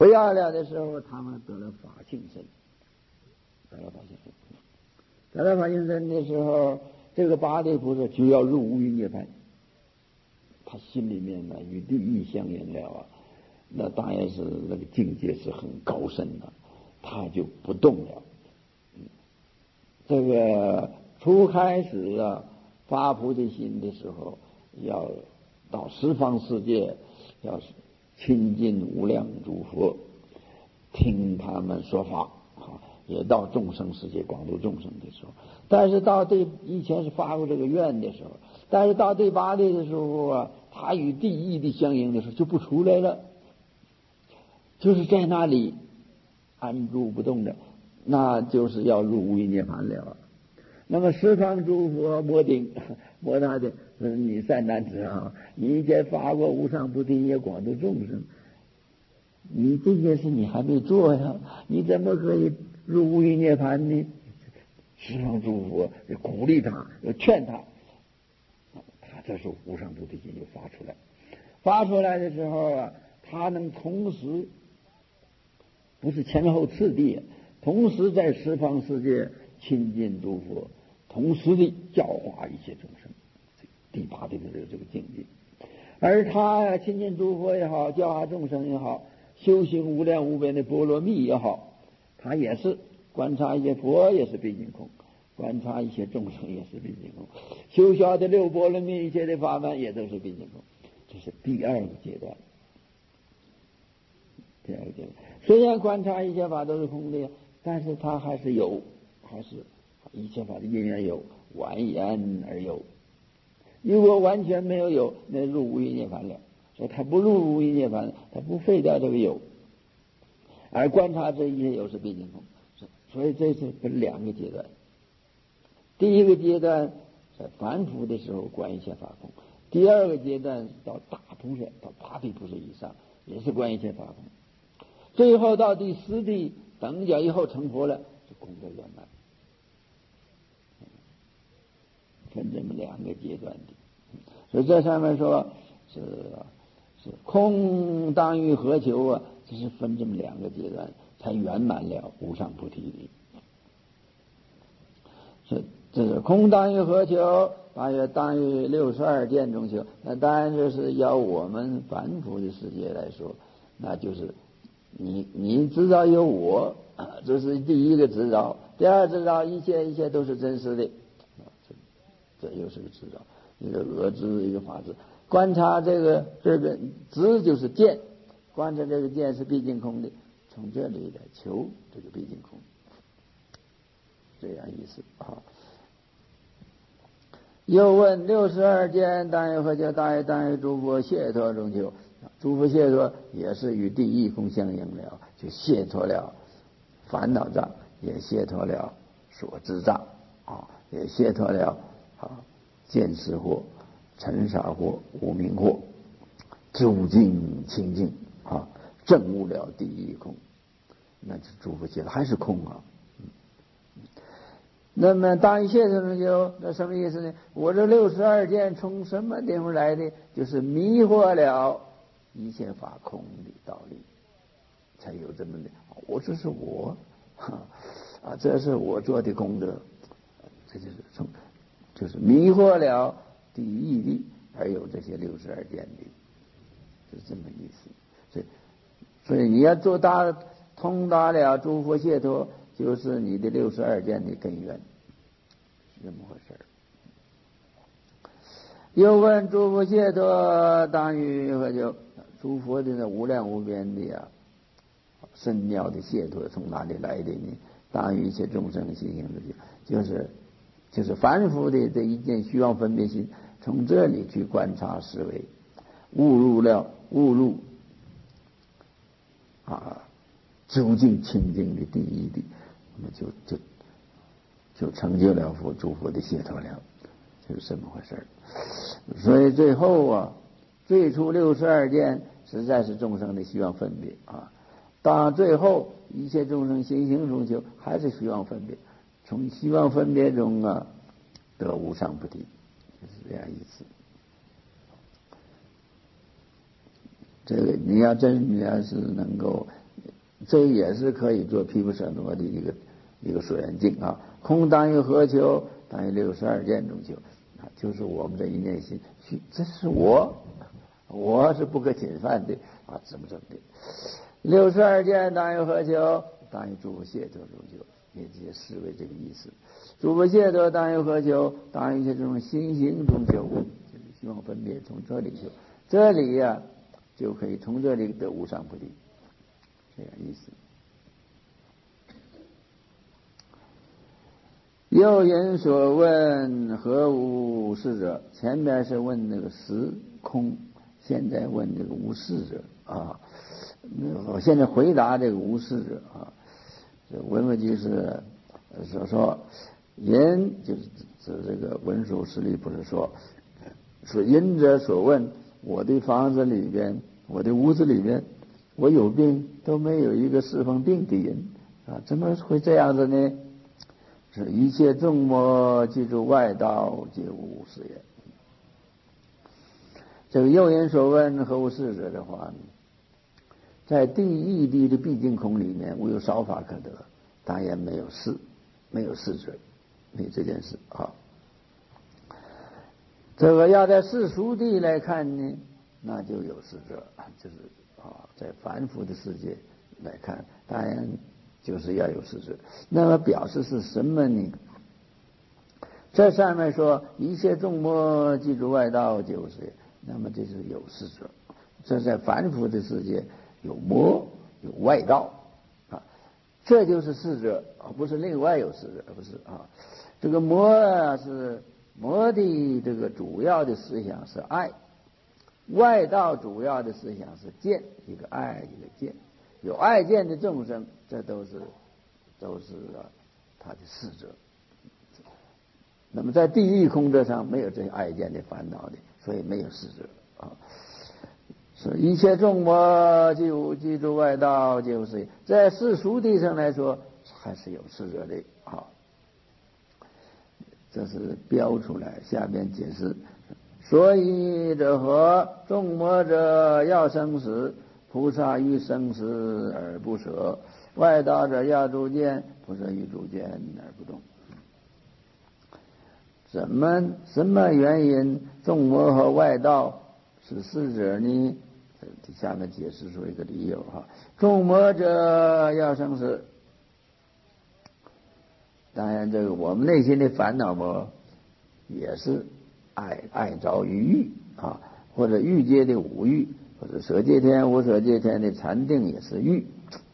不要了的时候，他们得了法性身，得了法性身的时候，这个八地菩萨就要入无余涅槃，他心里面呢与地狱相应了啊，那当然是那个境界是很高深的，他就不动了。这个初开始发菩提心的时候，要到十方世界，要亲近无量诸佛，听他们说法也到众生世界广度众生的时候。但是到以前是发过这个愿的时候，但是到第八地的时候他与地狱的相应的时候就不出来了，就是在那里安住不动的，那就是要入无余涅槃了。那么十方诸佛摩他的，你善男子你以前发过无上菩提也广度众生，你这件事你还没做呀，你怎么可以入无余涅槃呢？十方诸佛鼓励他，劝他，他这时候无上菩提心就发出来的时候他能同时，不是前后次第，同时在十方世界亲近诸佛，同时的教化一切众生，第八地的这个境界。而他亲近诸佛也好，教化众生也好，修行无量无边的波罗蜜也好，他也是观察一些佛也是毕竟空，观察一些众生也是毕竟空，修学的六波罗蜜一切的法门也都是毕竟空。这是第二个阶段。虽然观察一切法都是空的，但是他还是有，还是一切法的因缘有，完颜而有。如果完全没有，那入无余涅槃了。所以他不入无余涅槃，他不废掉这个有，而观察这一切有是毕竟空。所以这是分两个阶段。第一个阶段在凡夫的时候观一切法空，第二个阶段到大菩萨，到八地菩萨以上也是观一切法空，最后到第十地等觉以后成佛了，就功德圆满。分这么两个阶段的。所以这上面说是空当于何求这是分这么两个阶段才圆满了无上菩提的。这是空当于何求，大约当于62见中求。那当然就是要我们凡夫的世界来说，那就是你知道有我，这是第一个知道。第二知道一切都是真实的，这又是个知道，一个俄知，一个法知。观察这个知就是见，观察这个见是毕竟空的，从这里来求这个毕竟空，这样意思又问62见当于何求，当于诸佛解脱中求。诸佛解脱也是与第一空相应了，就解脱了烦恼障，也解脱了所知障也解脱了见识惑、尘沙惑、无明惑，诸境清净证悟了第一空，那就诸佛解脱还是空那么当于解脱中求，那什么意思呢？我这62见从什么地方来的？就是迷惑了一切法空的道理，才有这么的。这是我这是我做的功德，这就是迷惑了第一地，而有这些62见的，是这么意思。所以你要通达了诸佛解脱，就是你的62见的根源，是这么回事。又问诸佛解脱当于何求？诸佛的无量无边的深妙的解脱从哪里来的呢？当于一切众生心性的，就是凡夫的这一件虚妄分别心，从这里去观察思维，误入究竟清净的第一地，那么就成就了诸佛的解脱了，就是这么回事。所以最后最初62见实在是众生的虚妄分别到最后一切众生心性中求，还是虚妄分别，从虚妄分别中得无上菩提，就是这样意思。这个你要是能够这也是可以做毗婆舍那的一个所缘境啊。空当于何求？当于62见中求啊，就是我们这一念心，这是我是不可侵犯的啊，怎么的？62见当于何求？当于诸佛解脱中求，也就视为这个意思。诸佛解脱当于何求？当于这种心行中求，就是希望分别从这里求，这里呀、就可以从这里得无上菩提，这样意思。有人所问何无事者？前面是问那个实空，现在问这个无事者啊。我现在回答这个无事者啊。这文文居士所说，人就是指这个文殊师利，不是说人者所问，我的房子里边，我的屋子里边，我有病都没有一个侍奉病的人啊，怎么会这样子呢？是一切众魔记住外道，皆无是也。这个有人所问何无事者的话，在第一地的毕竟空里面，无有少法可得，当然没有事，没有事者，没有这件事啊。这个要在世俗地来看呢，那就有事者，就是在凡夫的世界来看，当然就是要有事者。那么表示是什么呢？这上面说一切众魔记住外道皆无是也，那么这是有事者。这在凡夫的世界有魔有外道啊，这就是事者，不是另外有事者，不是啊。这个魔啊，是魔的这个主要的思想是爱，外道主要的思想是见，一个爱一个见。有爱见的众生，这都是他的事者。那么在地狱空者上没有这些爱见的烦恼的，所以没有事者啊。是一切众魔记住外道皆无是也，在世俗地上来说还是有事者的啊。这是标出来，下边解释。所以者何？众魔者要生死，菩萨欲生死而不舍；外道者要诸见，菩萨欲诸见而不动。什么原因众魔和外道是事者呢？下面解释出一个理由哈。众魔者要生死，当然这个我们内心的烦恼魔也是爱着于欲啊，或者欲界的五欲，或者色界天无色界天的禅定也是欲。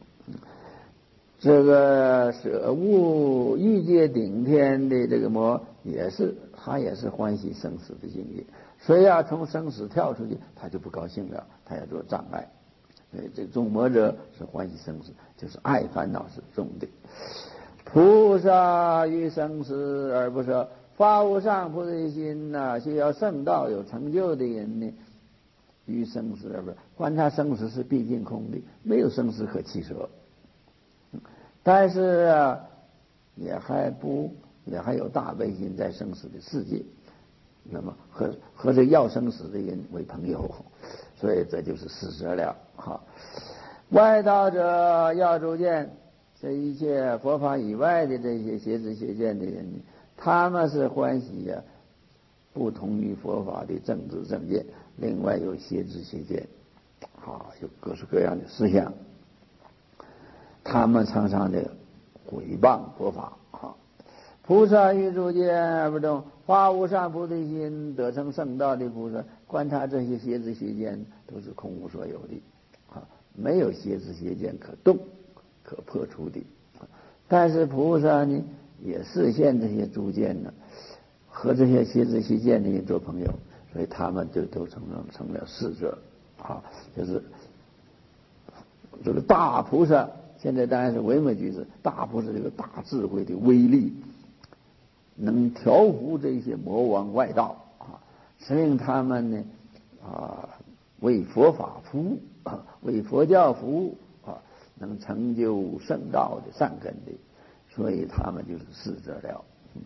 这个舍物欲界顶天的这个魔他也是欢喜生死的境界，所以要从生死跳出去，他就不高兴了，他要做障碍。所以这个众魔者是欢喜生死，就是爱烦恼是重的。菩萨欲生死而不舍，发无上菩提心呐，需要圣道有成就的人呢，欲生死而不舍，观察生死是毕竟空的，没有生死可弃舍。但是啊，也还有大悲心在生死的世界，那么和这要生死的人为朋友，所以这就是事实了哈。外道者要诸见，这一切佛法以外的这些邪知邪见的人，他们是欢喜呀，不同于佛法的正知正见，另外有邪知邪见，有各式各样的思想。他们常常的毁谤佛法菩萨欲诸见而不动，发无上菩提心，得成圣道的菩萨，观察这些邪知邪见都是空无所有的没有邪知邪见可动可破除的但是菩萨呢，也视现这些诸见呢，和这些邪知邪见的人做朋友，所以他们就都成了侍者就是这个大菩萨。现在当然是唯美居士，大菩萨这个大智慧的威力，能调伏这些魔王外道使令他们呢为佛法服务为佛教服务能成就圣道的善根的，所以他们就是侍者了。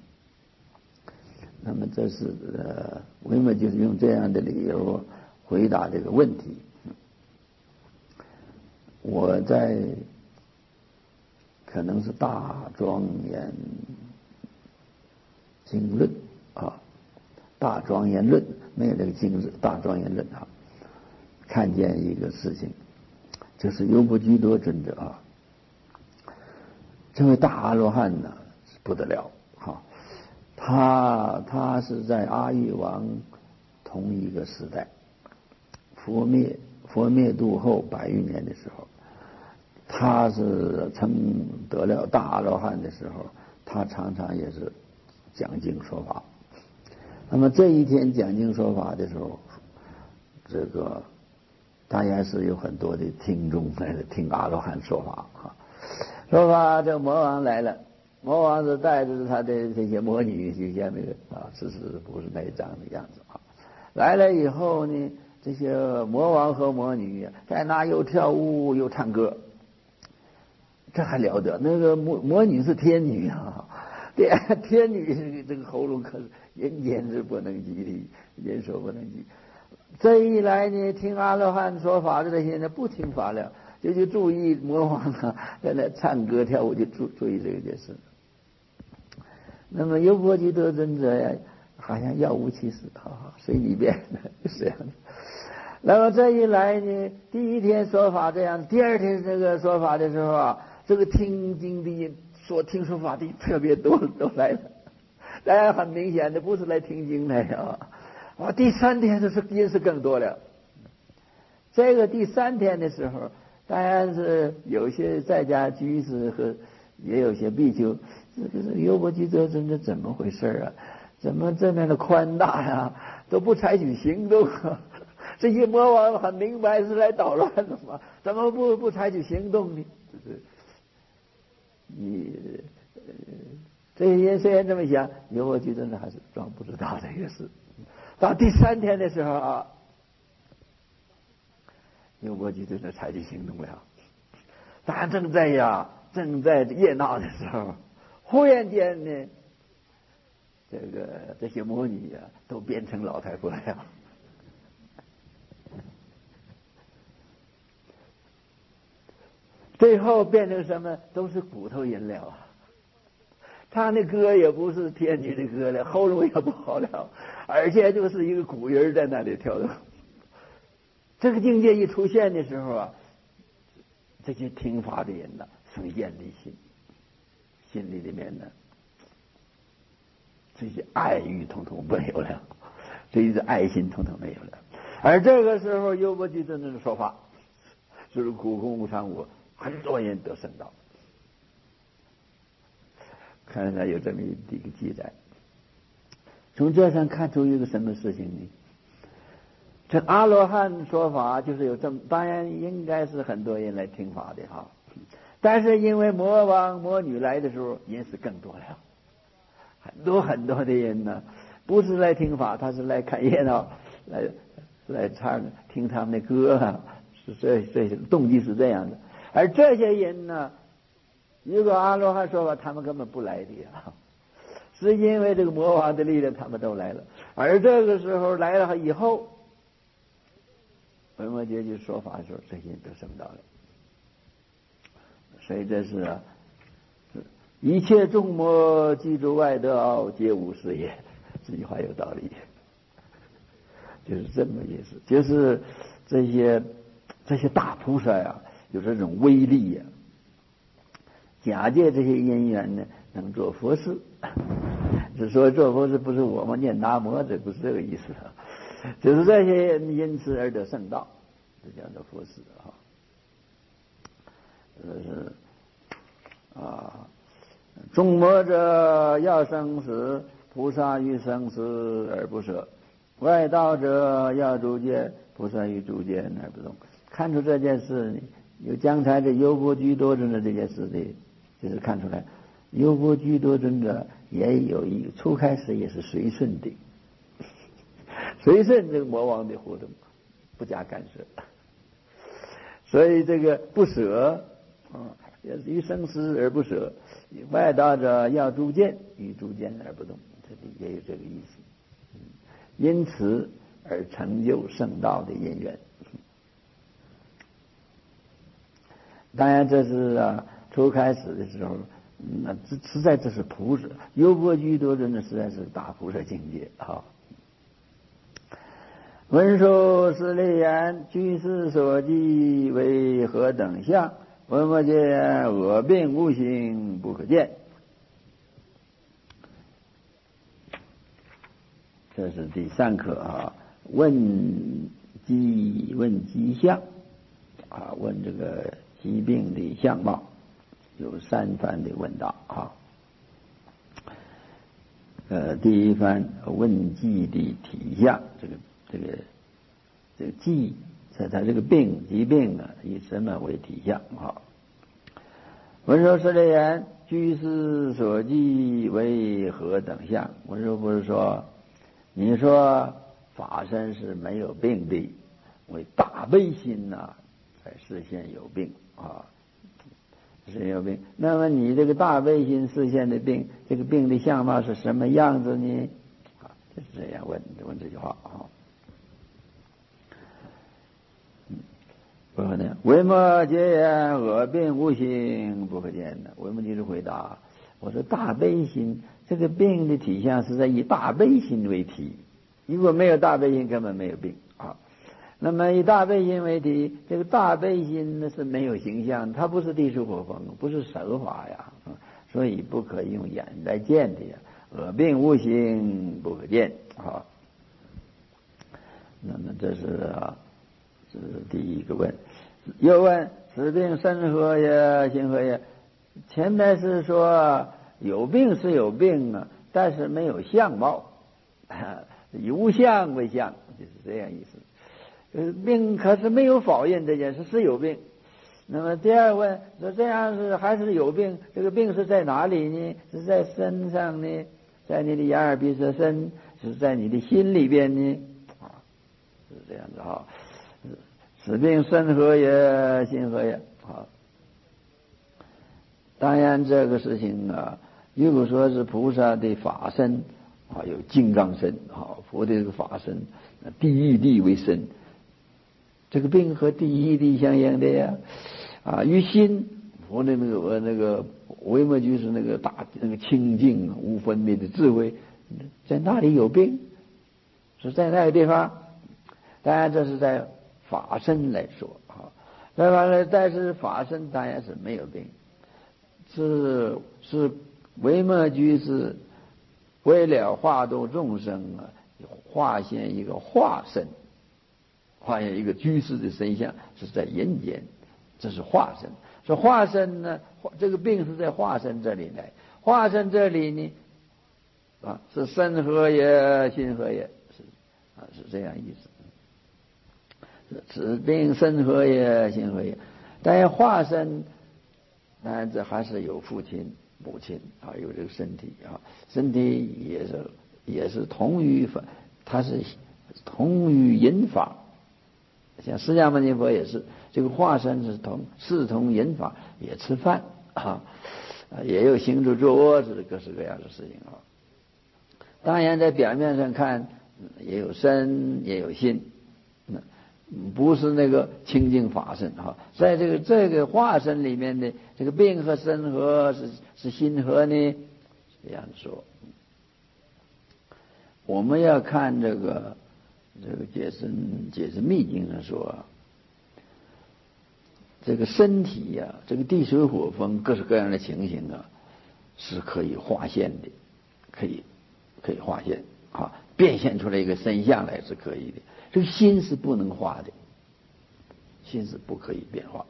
那么这是唯美就是用这样的理由回答这个问题。我在可能是大庄严经论啊，大庄严论没有这个经字，大庄严论啊，看见一个事情，就是优波居多尊者啊，这位大阿罗汉呢不得了哈，他是在阿育王同一个时代，佛灭度后100余年的时候，他是曾得了大阿罗汉的时候，他常常也是讲经说法。那么这一天讲经说法的时候，这个当然是有很多的听众来听阿罗汉说法啊。说法这魔王来了，魔王是带着他的这些魔女，就像那个是不是那一张的样子啊？来了以后呢，这些魔王和魔女在那又跳舞又唱歌，这还了得？那个魔女是天女啊，天女这个喉咙可是言之不能及的，言说不能及。这一来呢，听阿罗汉说法的这些人不听法了，就去注意魔王啊，在那唱歌跳舞，就注意这件事。那么优波居多尊者呀，好像若无其事，随你便，是这样的。那么这一来呢，第一天说法这样，第二天这个说法的时候啊，这个听经的人听说法的特别多，都来了。当然很明显的不是来听经来啊，第三天人是更多了。这个第三天的时候，当然是有些在家居士和也有些比丘，这个优波居多尊者怎么回事啊？怎么这么的宽大呀？都不采取行动啊？这些魔王很明白是来捣乱的嘛，怎么不采取行动呢？这些人虽然这么想，优波居多尊者还是装不知道这个事。到第三天的时候啊，优波居多尊者采取行动了。当然正在热闹的时候，忽然间呢，这些魔女啊都变成老太婆了。最后变成什么？都是骨头人了啊！他那歌也不是天女的歌了，喉咙也不好了，而且就是一个古人在那里跳的。这个境界一出现的时候啊，这些听法的人呢，生厌离心，心里面呢，这些爱欲统统没有了，这些爱心统统没有了。而这个时候，优波居多尊者说法，就是苦空无常无，很多人得圣道。看来有这么一个记载。从这上看出一个什么事情呢？这阿罗汉说法就是有这么，当然应该是很多人来听法的哈，但是因为魔王魔女来的时候人是更多了，很多的人呢，不是来听法，他是来看热闹，来听他们的歌啊，是这些动机是这样的。而这些人呢，如果阿罗汉说法，他们根本不来的啊，是因为这个魔王的力量，他们都来了。而这个时候来了以后，维摩诘就说法的时候，这些人都升到了。所以这是一切众魔具足外道，皆无是也。这句话有道理，就是这么意思。就是这些大菩萨呀，有这种威力呀，假借这些因缘呢，能做佛事。只说做佛事不是我们念南无，这不是这个意思啊。就是这些人因此而得圣道，这叫做佛事啊。众魔者要生死，菩萨于生死而不舍；外道者要诸见，菩萨于诸见而不动。看出这件事，有刚才这优波居多尊者这件事的，就是看出来，优波居多尊者也有一个初开始也是随顺的。随顺这个魔王的活动，不加干涉，所以这个不舍也是于生死而不舍。外道者要诸见，与诸见而不动，这里也有这个意思。因此而成就圣道的因缘。当然这是初开始的时候，那实在这是菩萨，优婆居多人呢，实在是大菩萨境界啊。文殊师利言：居士所记为何等相？闻摩诘言：恶病无形，不可见。这是第3课啊，问疾相啊，问这个疾病的相貌，有3番的问答啊。第一番问疾的体相，这个疾，它这个疾病啊，以什么为体相啊？文殊师利言：居士所记为何等相？文殊不是说，你说法身是没有病的，为大悲心呐，才实现有病啊，实现有病。那么你这个大悲心实现的病，这个病的相貌是什么样子呢？啊，就是这样问这句话啊。不可能。维摩诘言：恶病无形，不可见的。维摩诘是回答：我说大悲心，这个病的体相是在以大悲心为体，如果没有大悲心，根本没有病啊。那么以大悲心为体，这个大悲心呢是没有形象，它不是地水火风，不是手法呀，所以不可以用眼来见的呀。恶病无形，不可见啊。那么这是第一个问。又问：此病身何也？心何也？前面是说有病是有病啊，但是没有相貌，以无相为相，就是这样意思。病可是没有否认这件事是有病。那么第二问说，这样是还是有病？这个病是在哪里呢？是在身上呢？在你的眼耳鼻舌身？是在你的心里边呢？啊，是这样子哈。此病身何也？心何也？好，当然这个事情啊，如果说是菩萨的法身啊，有金刚身啊，佛的这个法身，地狱地为身，这个病和地狱地相应的呀。啊，于心，佛的那个维摩诘是那个清净无分别的智慧，在那里有病，是在那个地方。当然这是在法身来说啊，但是法身当然是没有病，是维摩诘是为了化度众生啊，化现一个化身，化现一个居士的身相，是在人间，这是化身。说化身呢，这个病是在化身这里来，化身这里呢，啊，是身何也？心何也？是这样意思。此病身何也？心何也？但化身，当然这还是有父亲、母亲啊，有这个身体啊，身体也是同于法，它是同于人法。像释迦牟尼佛也是，这个化身是同人法，也吃饭啊，也有行住坐卧，这各式各样的事情啊。当然在表面上看，也有身，也有心。不是那个清净法身哈，在这个化身里面的这个病和身和是心和呢？这样说，我们要看这个解释密经上说，这个身体呀，这个地水火风各式各样的情形啊，是可以化现的，可以化现啊，变现出来一个身相来是可以的。这个心是不能化的，心是不可以变化。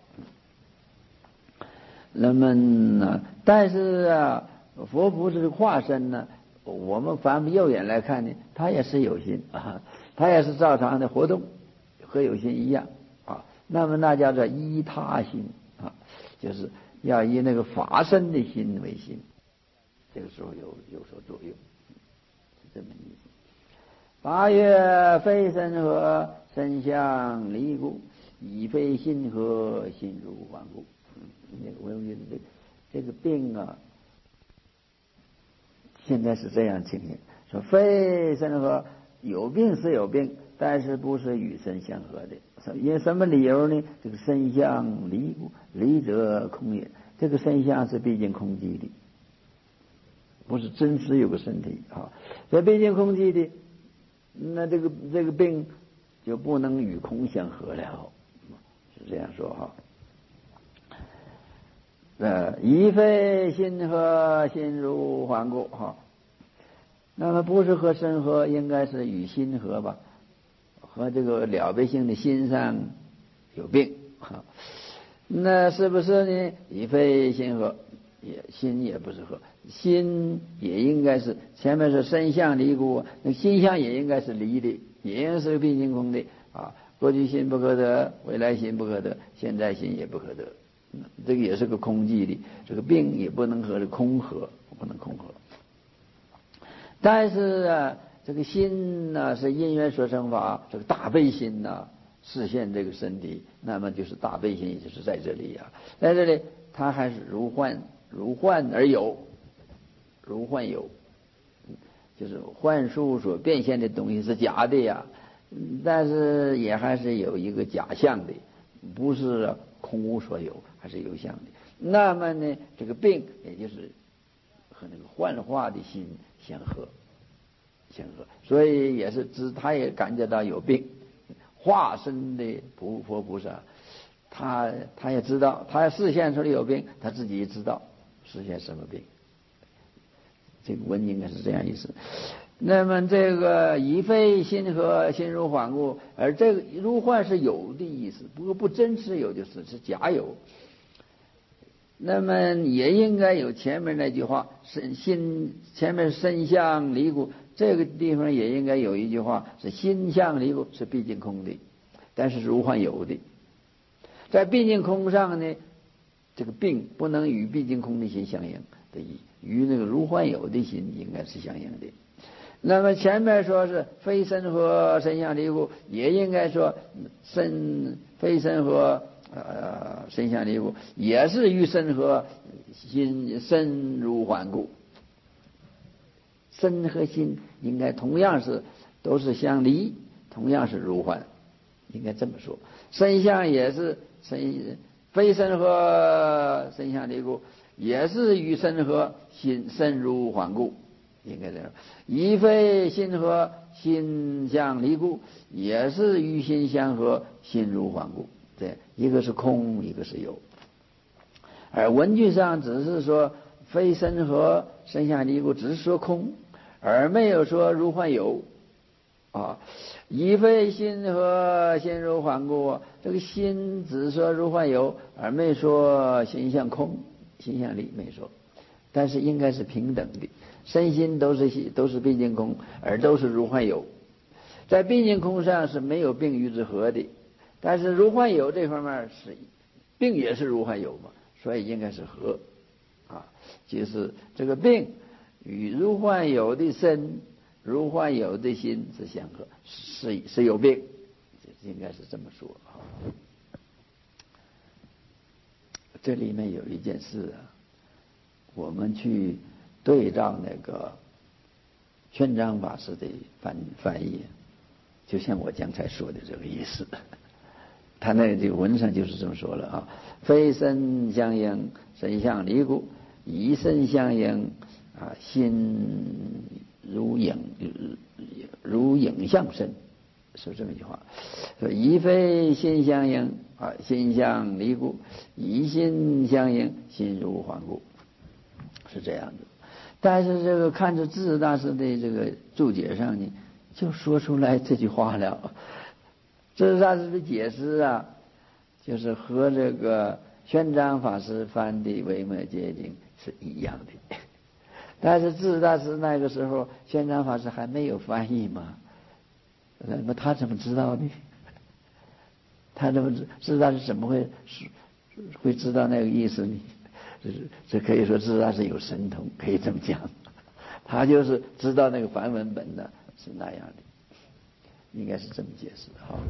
那么呢，但是啊，佛菩萨的化身呢，我们凡夫肉眼来看呢，他也是有心啊，他也是照常的活动，和有心一样啊。那么那叫做依他心啊，就是要以那个法身的心为心，这个时候有所作用，是这么意思。八月非身何？身相离故，已非心何？心如顽固。我觉得这个病啊，现在是这样情形，说非身何？有病是有病，但是不是与身相合的。因什么理由呢？这个身相离故，离则空也。 这个身相是毕竟空寂的，不是真实有个身体啊。所以毕竟空寂的，那这个病就不能与空相合了，是这样说哈。疑非心合，心如幻故哈。那么不是和身合，应该是与心合吧？和这个了别性的心上有病哈。那是不是呢？疑非心合，心也不是合，心也应该是前面是身相离故，那心相也应该是离的，也应该是毕竟空的啊。过去心不可得，未来心不可得，现在心也不可得，这个也是个空寂的，这个病也不能和这空合，不能空合。但是啊，这个心呢是因缘所生法，这个大悲心呢实现这个身体，那么就是大悲心，也就是在这里啊，在这里它还是如幻而有，如幻有，就是幻术所变现的东西是假的呀，但是也还是有一个假象的，不是空无所有，还是有相的。那么呢，这个病也就是和那个幻化的心相合，所以也是他也感觉到有病。化身的佛菩萨，他也知道，他示现出来有病，他自己也知道示现什么病。这个文应该是这样意思。那么这个疑非心合，心如幻故，而这个如幻是有的意思，不过不真实有，就是假有。那么也应该有前面那句话，前面身相离故，这个地方也应该有一句话是心相离故，是毕竟空的，但是如幻有的。在毕竟空上呢，这个病不能与毕竟空的心相应的，与那个如幻有的心应该是相应的。那么前面说是非身合，身相离故，也应该说非身合身相离故，也是与身合，身如幻故。身和心应该同样是都是相离，同样是如幻，应该这么说。身相也是非身合身相离故，也是与身合，身如幻故，应该这样。疑非心合，心相离故，也是与心相合，心如幻故。对，一个是空，一个是有。而文句上只是说非身合身相离故，只是说空，而没有说如幻有啊。疑非心合，心如幻故，这个心只说如幻有，而没说心相空，心相离没说。但是应该是平等的，身心都是毕竟空，而都是如幻有。在毕竟空上是没有病与之合的，但是如幻有这方面是病也是如幻有嘛，所以应该是合啊，就是这个病与如幻有的身、如幻有的心是相合，是有病，应该是这么说啊。这里面有一件事啊，我们去对照那个宣章法师的翻译，就像我刚才说的这个意思。他那个文上就是这么说了啊，非身相应，身相离故，以身相应啊，心如影像身，是这么一句话。说疑非心相应啊，心相离故，以心相应，心如幻故，是这样的。但是这个看着智大师的这个注解上呢，就说出来这句话了。智大师的解释啊，就是和这个宣章法师翻的《维摩诘经》是一样的。但是智大师那个时候，宣章法师还没有翻译嘛，那么他怎么知道呢？智大师怎么会知道那个意思呢？这可以说智大师有神通，可以这么讲。他就是知道那个梵文本呢是那样的，应该是这么解释的。好，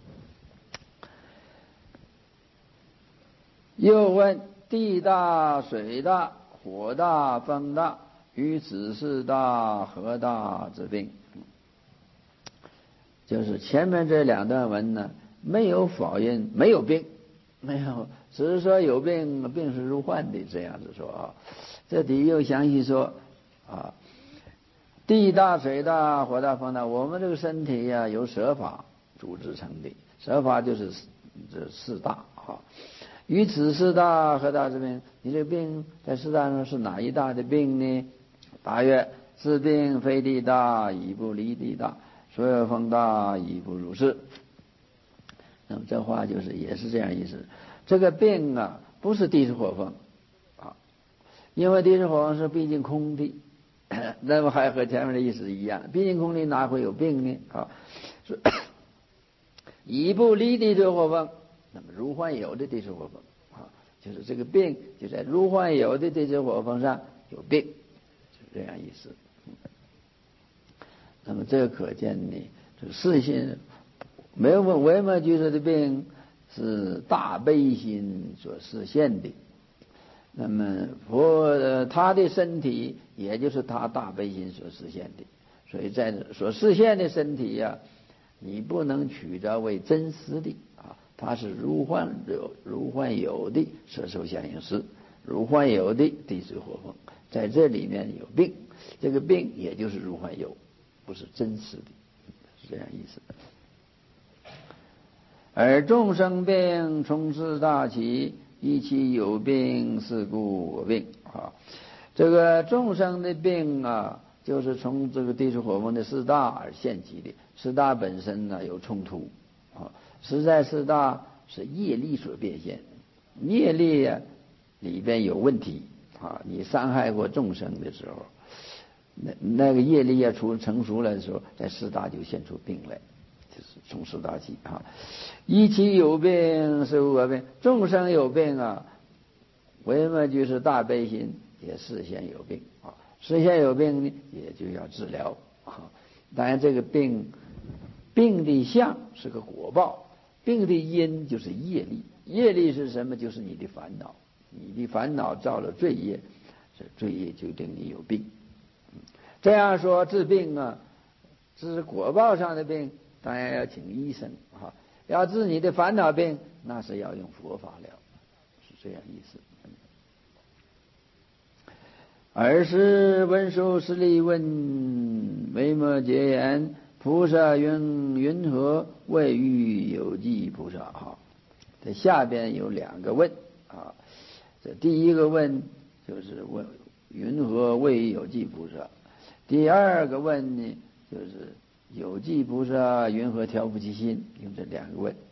又问地大、水大、火大、风大，与此事大、何大之病？就是前面这两段文呢，没有否认没有病， 没有，只是说有病，病是如幻的这样子说啊。这底又详细说啊，地大、水大、火大、风大，我们这个身体呀、由十法组织成的，十法就是这四大啊。于此四大何大之病？你这个病在四大中是哪一大的病呢？答曰：是病非地大，已不离地大；所有风大，已不如是。那么这话就是也是这样意思。这个病啊，不是地水火风啊，因为地水火风是毕竟空的，那么还和前面的意思一样，毕竟空的哪会有病呢？啊，已不离地水火风，那么如幻有的地水火风啊，就是这个病就在如幻有的地水火风上有病，就是这样意思。那么这个可见呢，这个世心没有维摩诘说的病是大悲心所实现的，那么他的身体也就是他大悲心所实现的，所以在所实现的身体呀、你不能取着为真实的啊，它是如幻有的色受想行识，如幻有的地水火风，在这里面有病，这个病也就是如幻有，不是真实的，是这样意思。而众生病从四大起，一其有病，是故我病啊。这个众生的病啊，就是从这个地水火风的四大而现起的。四大本身呢有冲突啊，实在四大是业力所变现，业力呀、里边有问题啊。你伤害过众生的时候，那个业力成熟了的时候，在四大就现出病来。就是从四大起啊，一其有病，是无我病。众生有病啊，为么就是大悲心也视现有病啊？视现有病呢，也就要治疗啊。当然，这个病的相是个果报，病的因就是业力。业力是什么？就是你的烦恼。你的烦恼造了罪业，这罪业就定你有病。这样说治病啊，治果报上的病。当然要请医生啊，要治你的烦恼病，那是要用佛法疗，是这样意思。尔时文殊师利问维摩诘言：菩萨云何谓欲有记菩萨？啊，这下边有两个问啊。这第一个问就是问云何谓有记菩萨，第二个问呢就是有记菩萨云何调伏其心？用这两个问。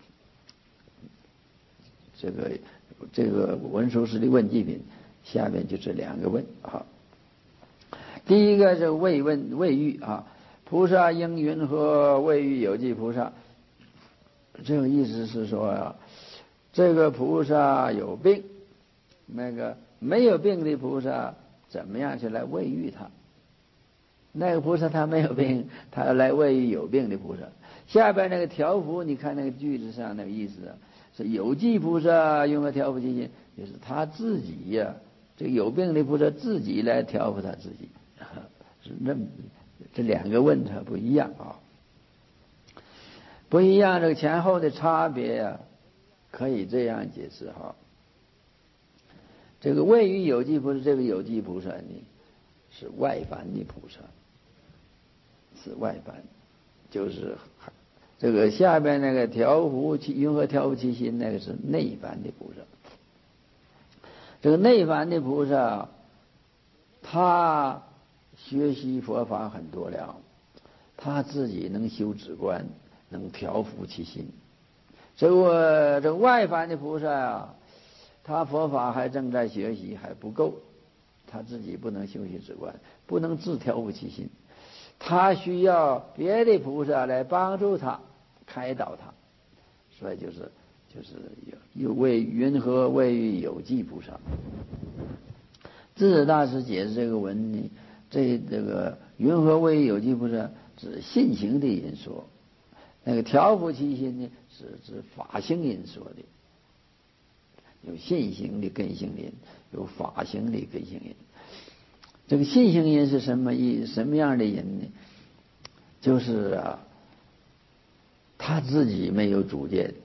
这个文殊师利问记品下面就这两个问啊。第一个是谓欲啊，菩萨应云何谓欲有记菩萨？这个意思是说啊，这个菩萨有病，那个没有病的菩萨怎么样去来慰喻他？那个菩萨他没有病，他要来慰喻有病的菩萨。下边那个调伏，你看那个句子上那个意思啊，是有记菩萨用来调伏其心，就是他自己呀、这个有病的菩萨自己来调伏他自己，是那这两个问题不一样啊，不一样。这个前后的差别啊，可以这样解释哈。这个位于有记菩萨，这个有记菩萨呢是外凡的菩萨，是外凡，就是这个下边那个云何调伏其心，那个是内凡的菩萨。这个内凡的菩萨，他学习佛法很多了，他自己能修止观，能调伏其心。这个外凡的菩萨啊，他佛法还正在学习，还不够，他自己不能修习止观，不能自调伏其心，他需要别的菩萨来帮助他，开导他。所以就是有云何谓欲有记菩萨？智者大师解释这个文呢，这个云何谓欲有记菩萨指信行的因说，那个调伏其心呢是指法性因说的。有信行的根性因，有法行的根性因。这个信行因是什么样的因呢？就是啊，他自己没有主见，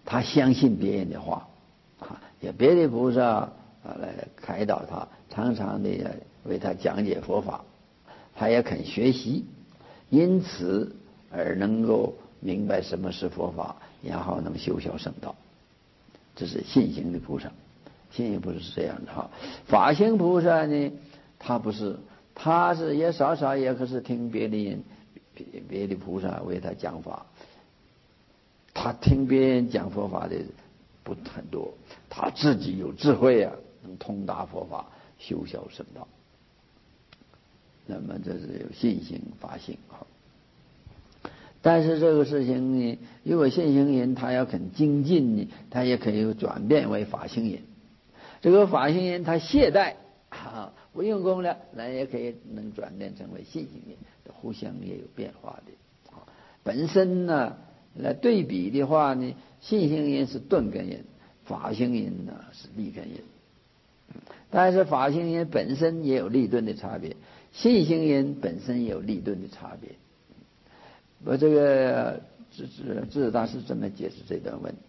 他相信别人的话也别的菩萨来开导他，常常的为他讲解佛法，他也肯学习，因此而能够明白什么是佛法，然后能修小圣道。这是信行的菩萨。信行菩萨是这样的法行菩萨呢，他不是，他是也少少也可是听别的菩萨为他讲法，他听别人讲佛法的不很多，他自己有智慧能通达佛法，修小圣道。那么这是有信行法行但是这个事情呢，如果信行人他要肯精进呢，他也可以转变为法行人。这个法行人他懈怠不用功了，那也可以能转变成为信行人，互相也有变化的本身呢来对比的话呢，信行人是钝根人，法行人呢是利根人。但是法行人本身也有利钝的差别，信行人本身也有利钝的差别。我这个智者大师这么解释这段文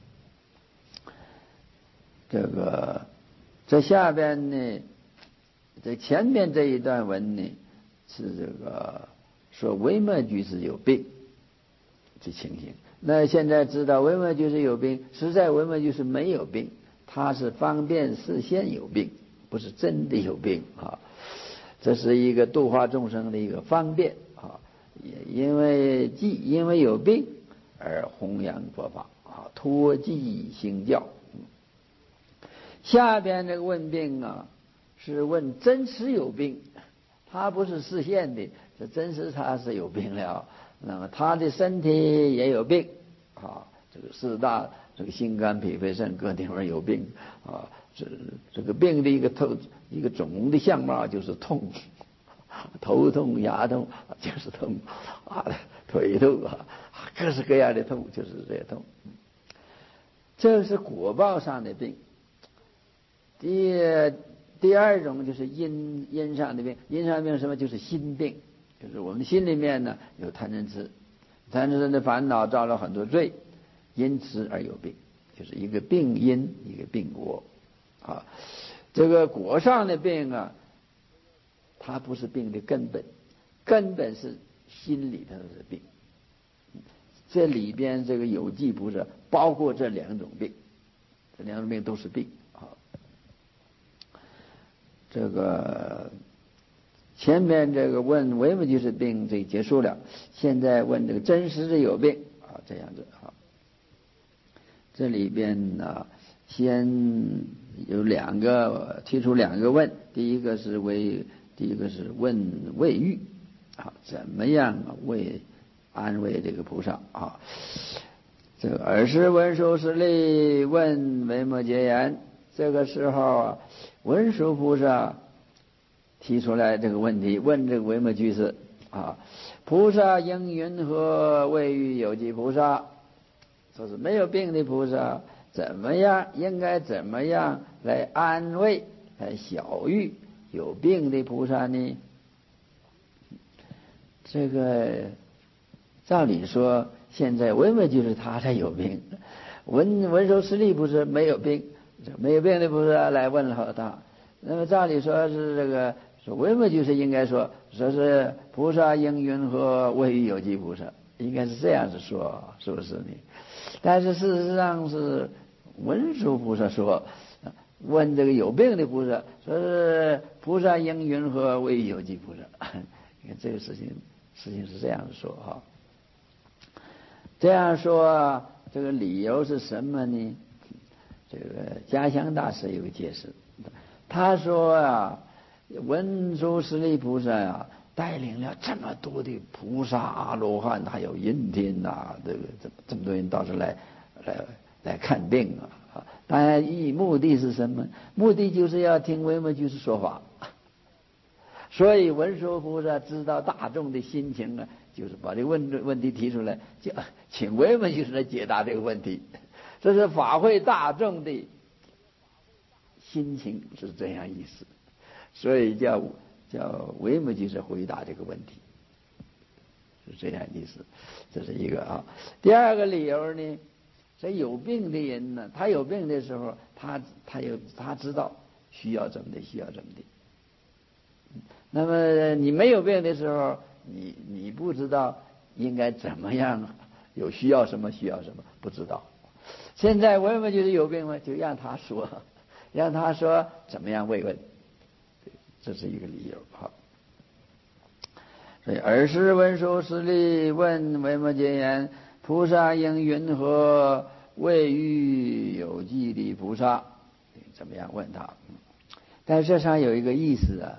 这下边呢，这前面这一段文呢是这个说维摩居士有病这情形。那现在知道维摩居士有病，实在维摩居士没有病，他是方便示现有病，不是真的有病这是一个度化众生的一个方便因为有病而弘扬佛法托济行教。下边这个问病是问真实有病，他不是示现的，这真实他是有病了。那么他的身体也有病这个四大这个心肝脾肺肾各地方有病这个病的一个总的相貌就是痛，头痛牙痛就是痛腿痛各式各样的痛就是这些痛。这是果报上的病。第二种就是因上的病。因上的病什么？就是心病，就是我们心里面呢有贪嗔痴，贪嗔痴的烦恼造了很多罪，因此而有病，就是一个病因一个病果这个果上的病它不是病的根本，根本是心里头的病。这里边这个有记不是包括这两种病，这两种病都是病这个前面这个问维摩居士病这结束了，现在问这个真实的有病这样子这里边呢先有提出两个问，第一个是问慰喻怎么样安慰这个菩萨这个尔时文殊师利问维摩诘言。这个时候文殊菩萨提出来这个问题，问这个维摩居士菩萨应云何慰喻有记菩萨？说是没有病的菩萨应该怎么样来安慰来晓喻有病的菩萨呢？这个照理说现在维摩居士他才有病，文殊师利不是没有病，没有病的菩萨来问候他。那么照理说是这个说维摩居士应该说是菩萨应云何慰喻有记菩萨，应该是这样子说，是不是呢？但是事实上是文殊菩萨说问这个有病的菩萨，说是菩萨应云何慰喻有记菩萨。你看这个事情是这样子说这样说这个理由是什么呢？这个嘉祥大师有个解释，他说文殊师利菩萨带领了这么多的菩萨阿罗汉还有阴天这么多人到这来看病当然目的是什么？目的就是要听维摩居士说法。所以文殊菩萨知道大众的心情就是把这个问题提出来，就请维摩居士来解答这个问题。这是法会大众的心情是这样意思，所以叫维摩居士回答这个问题，是这样意思。这是一个第二个理由呢， 所以有病的人呢，他有病的时候，他知道需要怎么的，需要怎么的。那么你没有病的时候，你不知道应该怎么样，有需要什么需要什么不知道。现在我们觉得有病嘛，就让他说，让他说怎么样慰问，这是一个理由。好，所以尔时文殊师利问维摩诘言：菩萨应云何慰喻有记的菩萨？怎么样问他？但是这上有一个意思啊，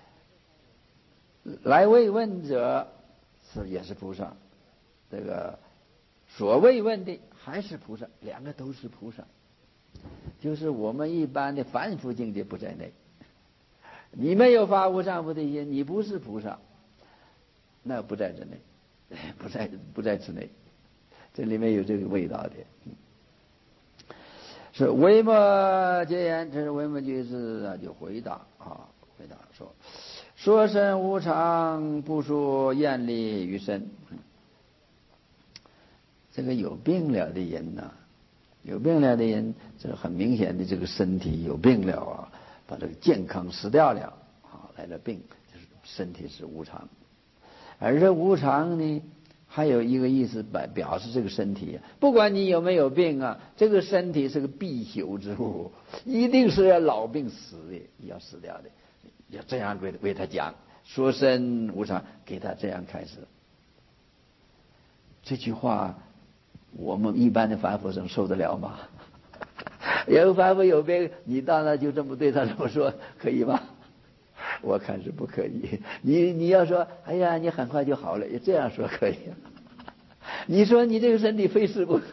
来慰问者也是菩萨，这个所慰问的还是菩萨，两个都是菩萨，就是我们一般的凡夫境界不在内。你没有发无上菩提心，你不是菩萨，那不在之内，不在之内，这里面有这个味道的。是维摩诘言，这是维摩诘是就回答说：说身无常，不说厌离于身。这个有病了的人呢，有病了的人，这很明显的这个身体有病了啊，把这个健康失掉了啊，来了病，就是身体是无常。而这无常呢，还有一个意思表示这个身体，不管你有没有病啊，这个身体是个必朽之物，一定是要老病死的，要死掉的。要这样为他讲，说身无常，给他这样开始。这句话，我们一般的凡夫能受得了吗？有凡夫有病，你当然就这么对他这么说，可以吗？我看是不可以。你要说，哎呀，你很快就好了，这样说可以。你说你这个身体非死不可，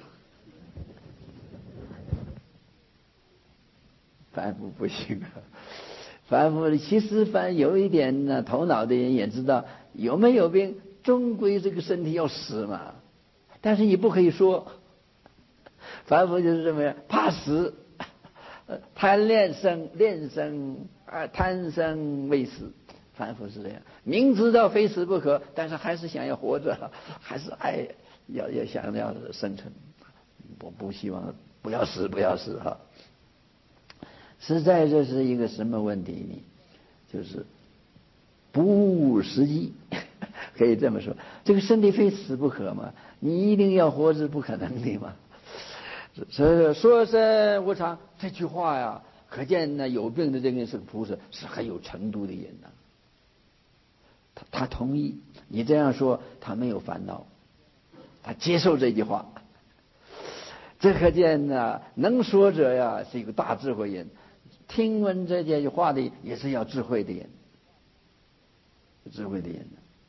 凡夫不行啊。凡夫其实有一点呢，头脑的人也知道，有没有病，终归这个身体要死嘛。但是你不可以说，凡夫就是这么样，怕死，贪恋生贪生畏死。凡夫是这样，明知道非死不可，但是还是想要活着，还是要想要生存。我不希望不要死哈。实在这是一个什么问题呢？就是不务实际，可以这么说。这个身体非死不可嘛，你一定要活是不可能的嘛。说身无常这句话呀，可见呢有病的这个人是个菩萨，是很有程度的人呐。他同意你这样说，他没有烦恼，他接受这句话。这可见呢，能说者呀是一个大智慧人，听闻这句话的也是要智慧的人，智慧的人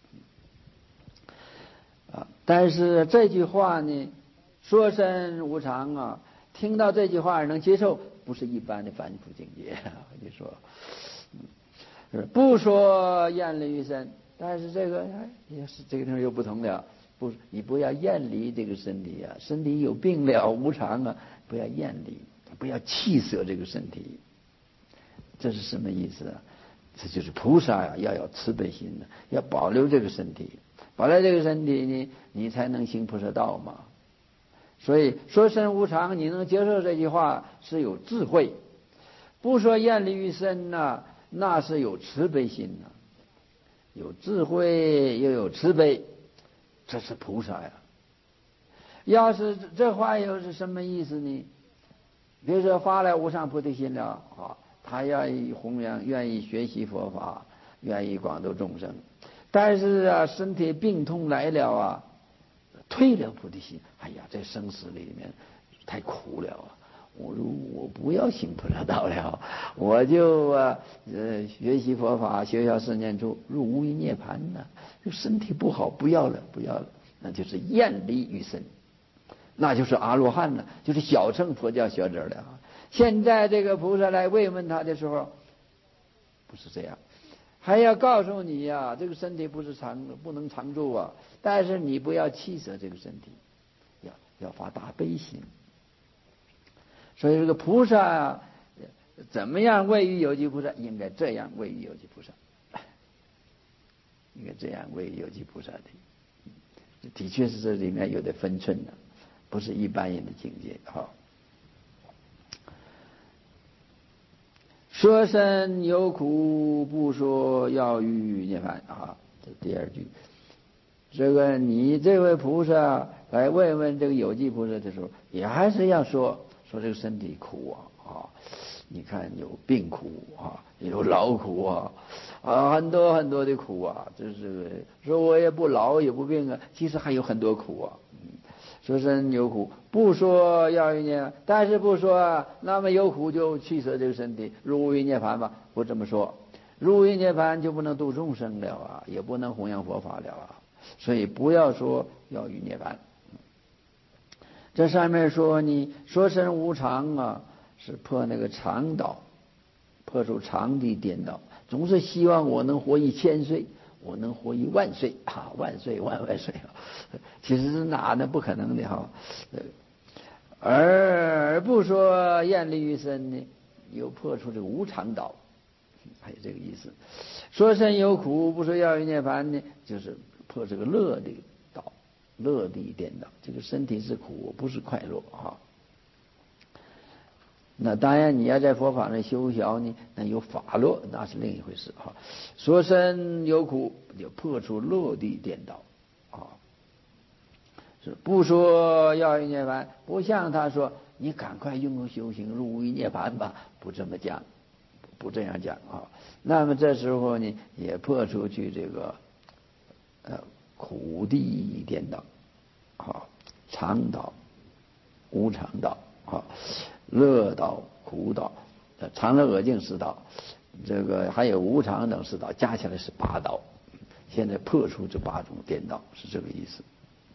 啊。但是这句话呢，说身无常啊，听到这句话能接受，不是一般的凡夫境界。我就说，不说厌离于身，但是这个也是这个地方又不同了。你不要厌离这个身体啊，身体有病了无常啊，不要厌离，不要弃舍这个身体。这是什么意思啊？这就是菩萨呀，要有慈悲心的，要保留这个身体，保留这个身体呢，你才能行菩萨道嘛。所以说身无常，你能接受这句话是有智慧；不说厌离于身呐，那是有慈悲心呐，有智慧又有慈悲。这是菩萨呀。要是这话又是什么意思呢？比如说发了无上菩提心了啊，他愿意弘扬，愿意学习佛法，愿意广度众生，但是啊，身体病痛来了啊，退了菩提心，哎呀，这生死里面太苦了啊！我不要行菩萨道了，我就学习佛法，学效四念处，入无余涅盘呢。这身体不好，不要了，那就是厌离于身，那就是阿罗汉了，就是小乘佛教学者了。现在这个菩萨来慰问他的时候，不是这样，还要告诉你呀，这个身体不能常住啊，但是你不要弃舍这个身体，要发大悲心。所以这个菩萨啊，怎么样慰喻有机菩萨？应该这样慰喻有机菩萨，应该这样慰喻有机菩萨的。的确是这里面有点分寸的， 不是一般人的境界。好，说身有苦，不说要欲涅槃啊，这第二句。这个你这位菩萨来问这个有记菩萨的时候，也还是要说这个身体苦啊，你看有病苦啊，有劳苦啊，很多很多的苦啊，就是说我也不劳也不病啊，其实还有很多苦啊。说身有苦，不说要欲涅槃，但是不说那么有苦就去舍这个身体，入无余涅槃吧，不这么说。入无余涅槃就不能度众生了啊，也不能弘扬佛法了啊。所以不要说要欲涅槃。这上面说你说身无常啊，是破那个常道，破除常的颠倒，总是希望我能活1000岁，我能活10000岁啊，万岁万万岁啊！其实是哪呢？不可能的哈。而不说厌离于身呢，又破除这个无常道，还有这个意思。说身有苦，不说要欲涅槃呢，就是破这个乐的道，乐的颠倒。这个身体是苦，不是快乐啊。那当然，你要在佛法上修学呢，那有法乐，那是另一回事哈。说身有苦，就破除乐的颠倒啊。是不说要欲涅槃，不像他说你赶快用功修行入无余涅槃吧，不这么讲，不这样讲啊。那么这时候呢，也破除去这个苦地颠倒啊，常道、无常道啊，乐道、苦道、常乐恶净4道，这个还有无常等4道，加起来是8道。现在破除这8种颠倒，是这个意思。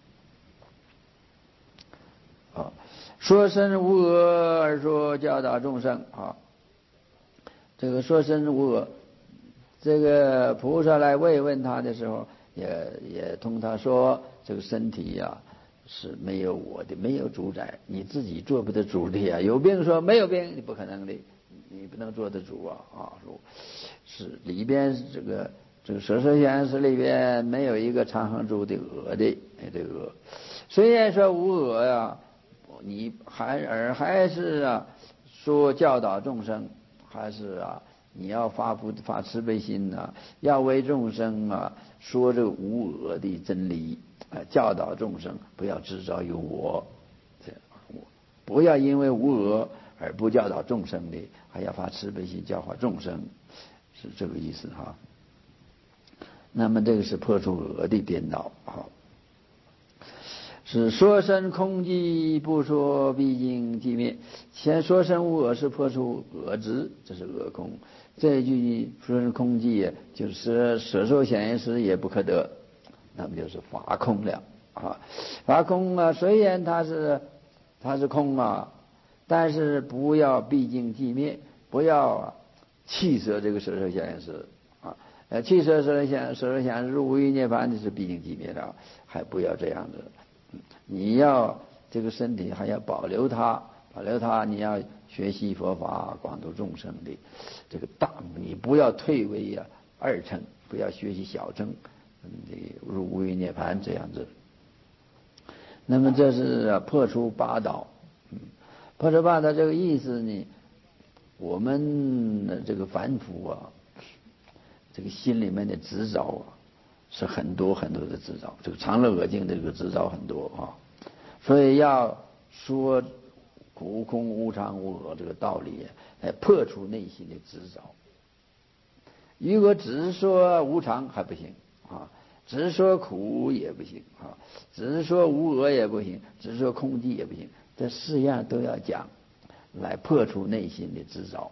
说身无我而说教导众生啊，这个说身无我，这个菩萨来慰问他的时候，也同他说，这个身体呀是没有我的，没有主宰，你自己做不得主的呀。有病说没有病，你不可能的，你不能做得主啊！说是里边这个舍身现实里边没有一个常恒住的我的，这个虽然说无我呀。你还是说教导众生，还是你要发慈悲心要为众生说这个无我的真理教导众生不要执着于我，不要因为无我而不教导众生的，还要发慈悲心教化众生，是这个意思哈。那么这个是破除我的颠倒好。是说身空寂，不说毕竟寂灭。先说身无我是破除我执，这是我空。这一句说身空寂，就是舍受显现时也不可得，那么就是法空了啊。法空虽然它是空但是不要毕竟寂灭，不要弃舍这个舍受显现时弃舍舍受显现时无余涅槃，这是毕竟寂灭了，还不要这样子。你要这个身体还要保留它，你要学习佛法，广度众生的这个大，你不要退为2乘，不要学习小乘，入无余涅槃这样子。那么这是破除8道，破除8道这个意思呢，我们这个凡夫这个心里面的执着是很多很多的执着，这个常乐恶净的这个执着很多所以要说苦空无常无我这个道理来破除内心的执着。如果只说无常还不行只说苦也不行只说无我也不行，只说空寂也不行，这4样都要讲，来破除内心的执着。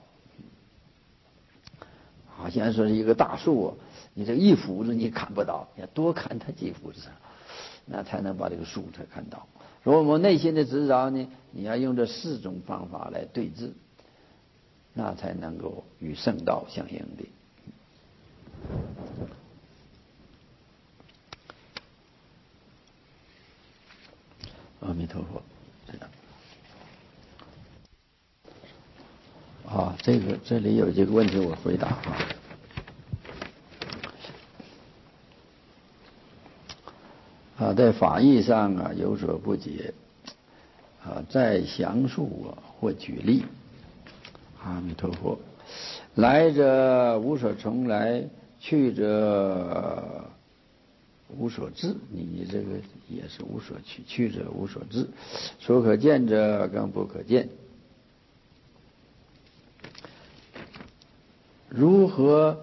好像说是一个大树你这一斧子你砍不倒，要多砍它几斧子，那才能把这个树才看到。如果我们内心的执着呢，你要用这4种方法来对治，那才能够与圣道相应的。阿弥陀佛。这里有一个问题我回答在法义上有所不解， 再详述或举例。阿弥陀佛。来者无所从来，去者无所至。你这个也是无所去，去者无所至。所可见者更不可见。如何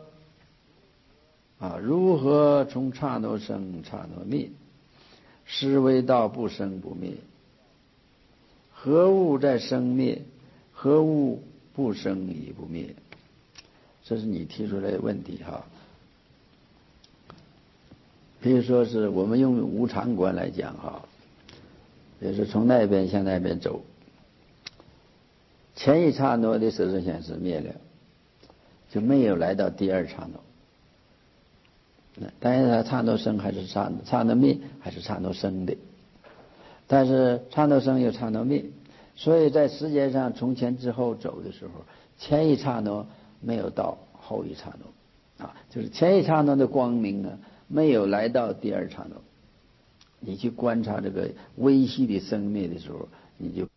从刹那生刹那灭？是为道不生不灭。何物在生灭？何物不生亦不灭？这是你提出来的问题哈。比如说是我们用无常观来讲哈，也是从那边向那边走，前一刹那的色身显示灭了，就没有来到第二刹那。但是它刹那生还是刹那灭，还是刹那生的。但是刹那生有刹那灭，所以在时间上从前至后走的时候，前一刹那没有到后一刹那就是前一刹那的光明呢，没有来到第二刹那。你去观察这个微细的生灭的时候，你就